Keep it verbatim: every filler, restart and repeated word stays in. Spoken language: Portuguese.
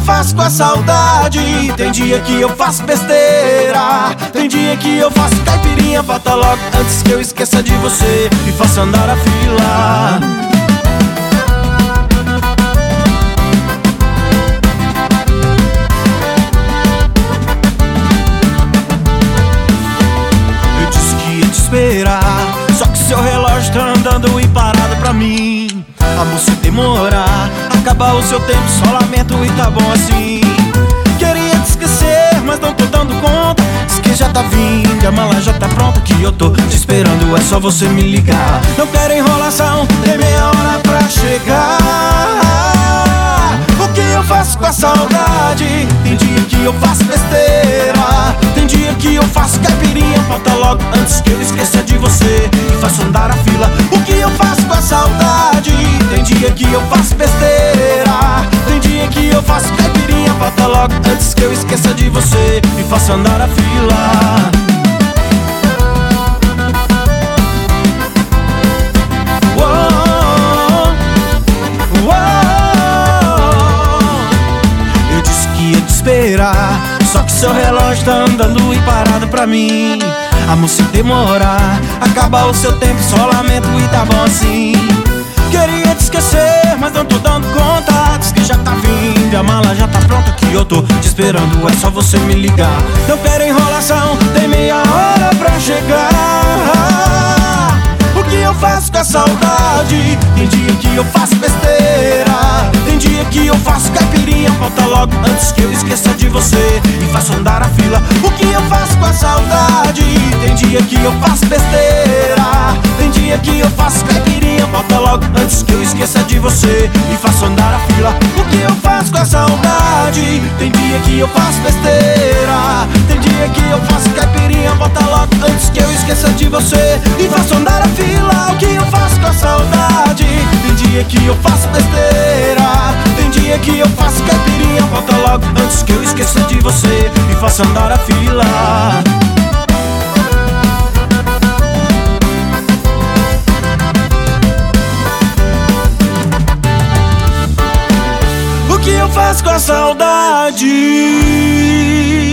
faço com a saudade? Tem dia que eu faço besteira, tem dia que eu faço caipirinha. Volta logo antes que eu esqueça de você e faça andar a fila. Eu disse que ia te esperar, só que seu relógio tá andando e parado pra mim. Amor, se demorar, acabar o seu tempo, só lamento e tá bom assim. Queria te esquecer, mas não tô dando conta. Diz que já tá vindo, a mala já tá pronta, que eu tô te esperando, é só você me ligar. Não quero enrolação, tem meia hora pra chegar. O que eu faço com a saudade? Tem dia que eu faço besteira, tem dia que eu faço caipirinha. Volta logo antes que eu esqueça de você e faço andar a fila. O que eu faço com a saudade? Tem dia que eu faço besteira, tem dia que eu faço caipirinha. Volta logo antes que eu esqueça de você e faço andar a fila. Uou, uou. Eu disse que ia te esperar, só que seu relógio tá andando e parado pra mim. Amor, se demorar, acabar o seu tempo, só lamento e tá bom assim. Queria te esquecer, mas não tô dando conta. Diz que já tá vindo, a mala já tá pronta, que eu tô te esperando, é só você me ligar. Não quero enrolação, tem meia hora pra chegar. O que eu faço com a saudade? Tem dia que eu faço besteira, tem dia que eu faço caipirinha. Volta logo antes que eu esqueça de você e faço andar a fila. O que eu faço com a saudade? Tem dia que eu faço besteira, tem dia que eu faço caipirinha. Volta logo antes que eu esqueça de você e faço andar a fila. O que eu faço com a saudade? Tem dia que eu faço besteira, tem dia que eu faço caipirinha. Volta logo antes que eu esqueça de você e faço andar a fila. O que eu faço com a saudade? Tem dia que eu faço besteira, tem dia que eu faço caipirinha. Volta logo antes que eu esqueça de você e faço andar a fila. O que eu faço com a saudade?